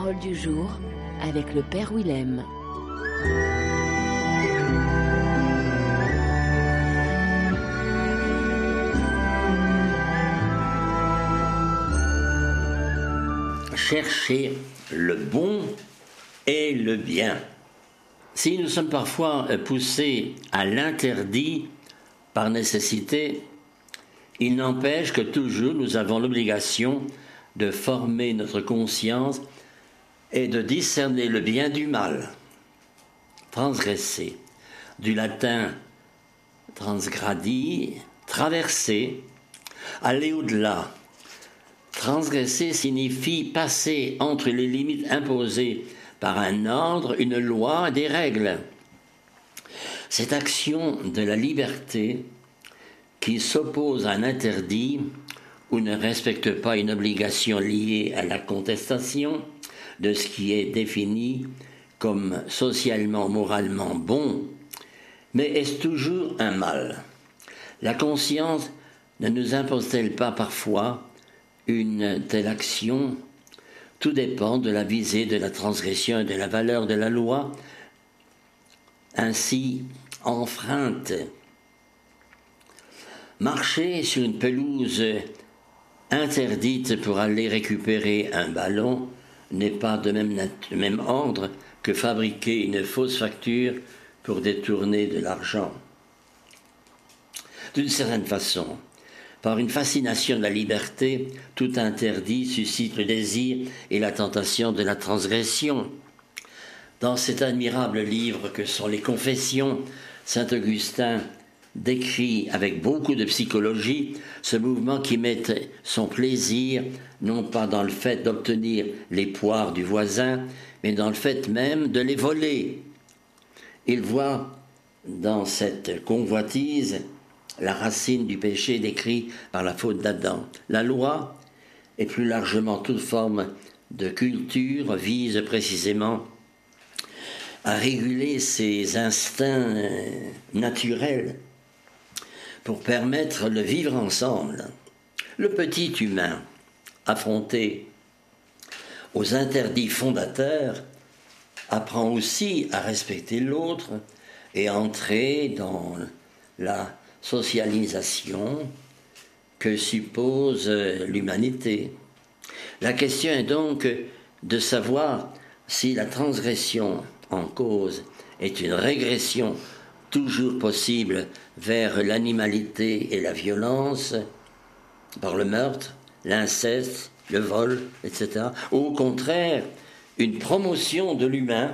parole du jour avec le Père Willem. Chercher le bon et le bien. Si nous sommes parfois poussés à l'interdit par nécessité, il n'empêche que toujours nous avons l'obligation de former notre conscience et de discerner le bien du mal. Transgresser, du latin transgradi, traverser, aller au-delà. Transgresser signifie passer entre les limites imposées par un ordre, une loi, des règles. Cette action de la liberté qui s'oppose à un interdit ou ne respecte pas une obligation liée à la contestation de ce qui est défini comme socialement, moralement bon, mais est-ce toujours un mal? La conscience ne nous impose-t-elle pas parfois une telle action? Tout dépend de la visée de la transgression et de la valeur de la loi ainsi enfreinte. Marcher sur une pelouse interdite pour aller récupérer un ballon n'est pas de même ordre que fabriquer une fausse facture pour détourner de l'argent. D'une certaine façon, par une fascination de la liberté, tout interdit suscite le désir et la tentation de la transgression. Dans cet admirable livre que sont les Confessions, saint Augustin décrit avec beaucoup de psychologie ce mouvement qui met son plaisir non pas dans le fait d'obtenir les poires du voisin, mais dans le fait même de les voler. Il voit dans cette convoitise la racine du péché décrit par la faute d'Adam. La loi, et plus largement toute forme de culture, vise précisément à réguler ces instincts naturels pour permettre le vivre ensemble. Le petit humain, affronté aux interdits fondateurs, apprend aussi à respecter l'autre et à entrer dans la socialisation que suppose l'humanité. La question est donc de savoir si la transgression en cause est une régression toujours possible vers l'animalité et la violence, par le meurtre, l'inceste, le vol, etc. Ou au contraire, une promotion de l'humain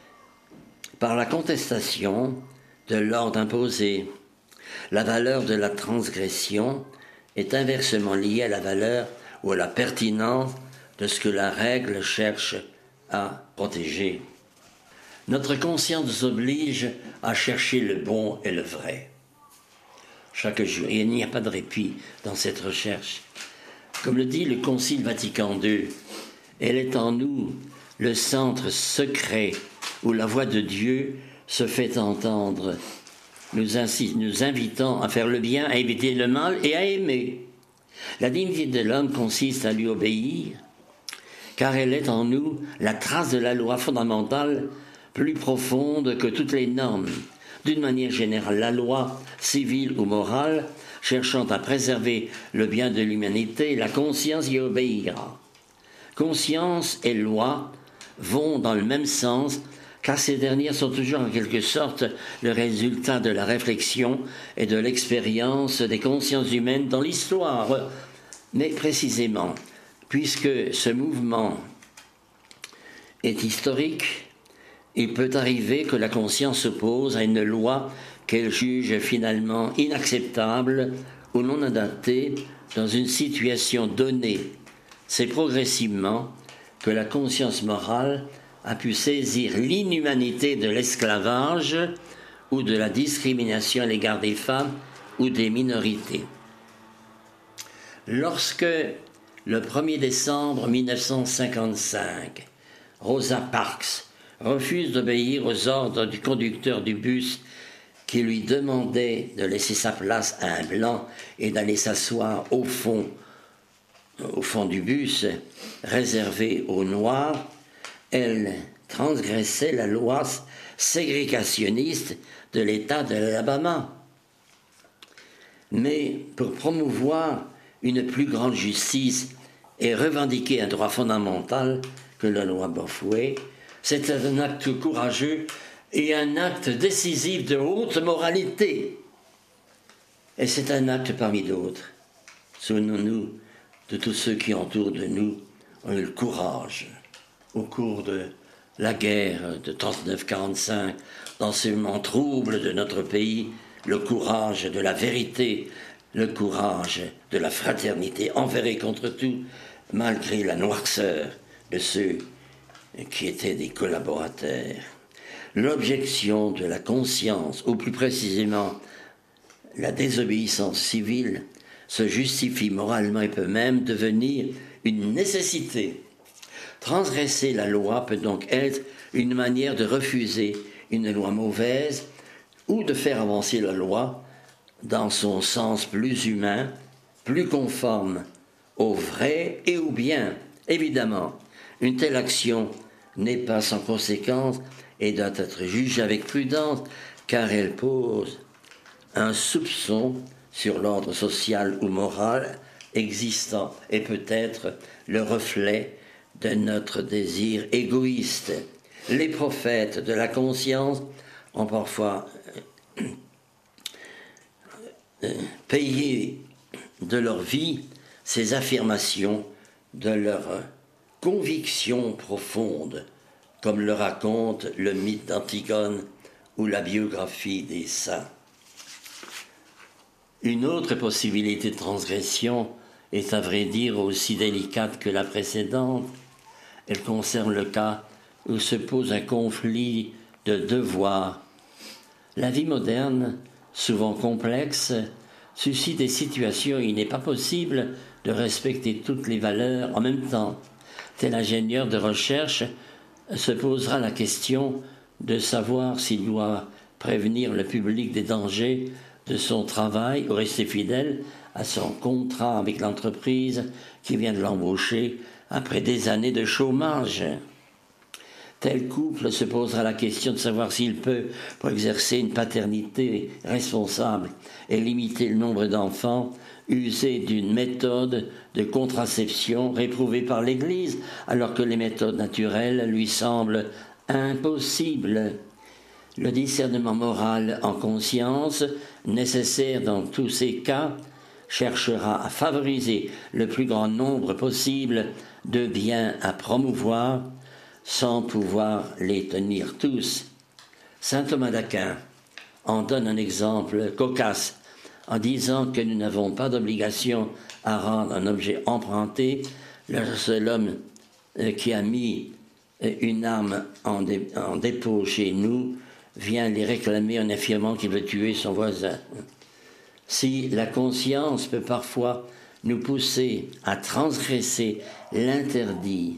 par la contestation de l'ordre imposé. La valeur de la transgression est inversement liée à la valeur ou à la pertinence de ce que la règle cherche à protéger. Notre conscience nous oblige à chercher le bon et le vrai. Chaque jour, et il n'y a pas de répit dans cette recherche. Comme le dit le Concile Vatican II, elle est en nous le centre secret où la voix de Dieu se fait entendre, nous invitant à faire le bien, à éviter le mal et à aimer. La dignité de l'homme consiste à lui obéir, car elle est en nous la trace de la loi fondamentale plus profonde que toutes les normes. D'une manière générale, la loi civile ou morale, cherchant à préserver le bien de l'humanité, la conscience y obéira. Conscience et loi vont dans le même sens, car ces dernières sont toujours en quelque sorte le résultat de la réflexion et de l'expérience des consciences humaines dans l'histoire. Mais précisément, puisque ce mouvement est historique, il peut arriver que la conscience s'oppose à une loi qu'elle juge finalement inacceptable ou non adaptée dans une situation donnée. C'est progressivement que la conscience morale a pu saisir l'inhumanité de l'esclavage ou de la discrimination à l'égard des femmes ou des minorités. Lorsque, le 1er décembre 1955, Rosa Parks refuse d'obéir aux ordres du conducteur du bus qui lui demandait de laisser sa place à un blanc et d'aller s'asseoir au fond du bus réservé aux Noirs, elle transgressait la loi ségrégationniste de l'État de l'Alabama. Mais pour promouvoir une plus grande justice et revendiquer un droit fondamental que la loi Bafoué, c'est un acte courageux et un acte décisif de haute moralité. Et c'est un acte parmi d'autres. Souvenons-nous de tous ceux qui autour de nous ont eu le courage, au cours de la guerre de 39-45, dans ces moments troubles de notre pays, le courage de la vérité, le courage de la fraternité envers et contre tout, malgré la noirceur de ceux qui étaient des collaborateurs. L'objection de la conscience, ou plus précisément la désobéissance civile, se justifie moralement et peut même devenir une nécessité. Transgresser la loi peut donc être une manière de refuser une loi mauvaise ou de faire avancer la loi dans son sens plus humain, plus conforme au vrai et au bien. Évidemment, une telle action n'est pas sans conséquence et doit être jugée avec prudence, car elle pose un soupçon sur l'ordre social ou moral existant et peut être le reflet de notre désir égoïste. Les prophètes de la conscience ont parfois payé de leur vie ces affirmations de leur conviction profonde, comme le raconte le mythe d'Antigone ou la biographie des saints. Une autre possibilité de transgression est à vrai dire aussi délicate que la précédente. Elle concerne le cas où se pose un conflit de devoirs. La vie moderne, souvent complexe, suscite des situations où il n'est pas possible de respecter toutes les valeurs en même temps. Tel ingénieur de recherche se posera la question de savoir s'il doit prévenir le public des dangers de son travail ou rester fidèle à son contrat avec l'entreprise qui vient de l'embaucher après des années de chômage. Tel couple se posera la question de savoir s'il peut, pour exercer une paternité responsable et limiter le nombre d'enfants, user d'une méthode de contraception réprouvée par l'Église, alors que les méthodes naturelles lui semblent impossibles. Le discernement moral en conscience, nécessaire dans tous ces cas, cherchera à favoriser le plus grand nombre possible de biens à promouvoir, sans pouvoir les tenir tous. Saint Thomas d'Aquin en donne un exemple cocasse en disant que nous n'avons pas d'obligation à rendre un objet emprunté. Le seul homme qui a mis une arme en dépôt chez nous vient les réclamer en affirmant qu'il veut tuer son voisin. Si la conscience peut parfois nous pousser à transgresser l'interdit,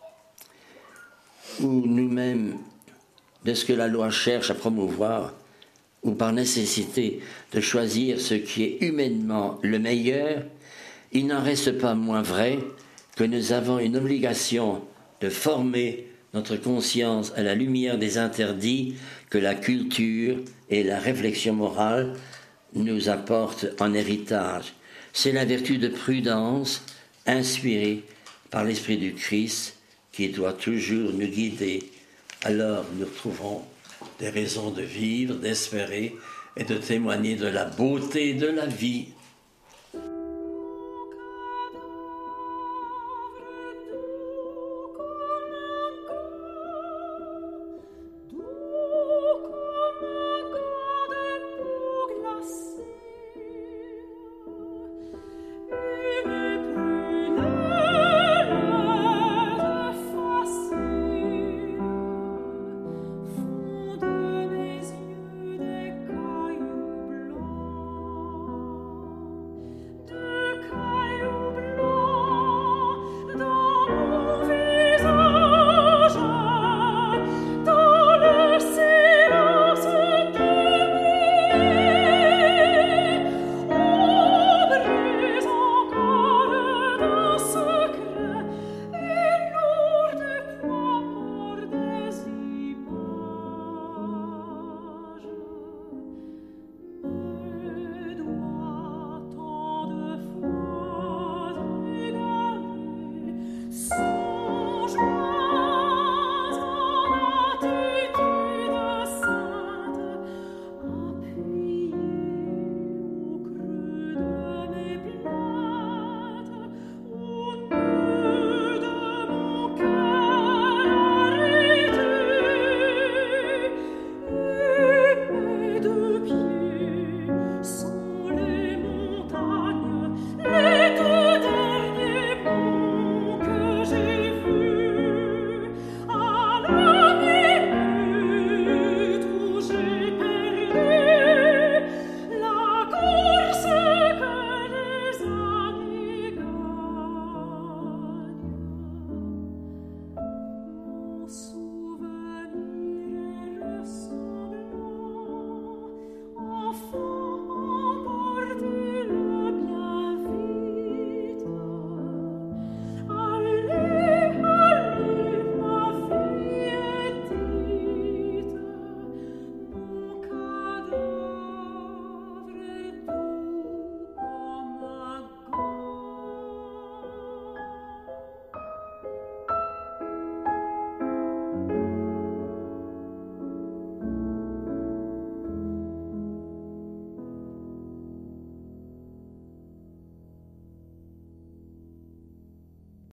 ou nous-mêmes de ce que la loi cherche à promouvoir, ou par nécessité de choisir ce qui est humainement le meilleur, il n'en reste pas moins vrai que nous avons une obligation de former notre conscience à la lumière des interdits que la culture et la réflexion morale nous apportent en héritage. C'est la vertu de prudence inspirée par l'Esprit du Christ qui doit toujours nous guider. Alors nous retrouvons des raisons de vivre, d'espérer et de témoigner de la beauté de la vie.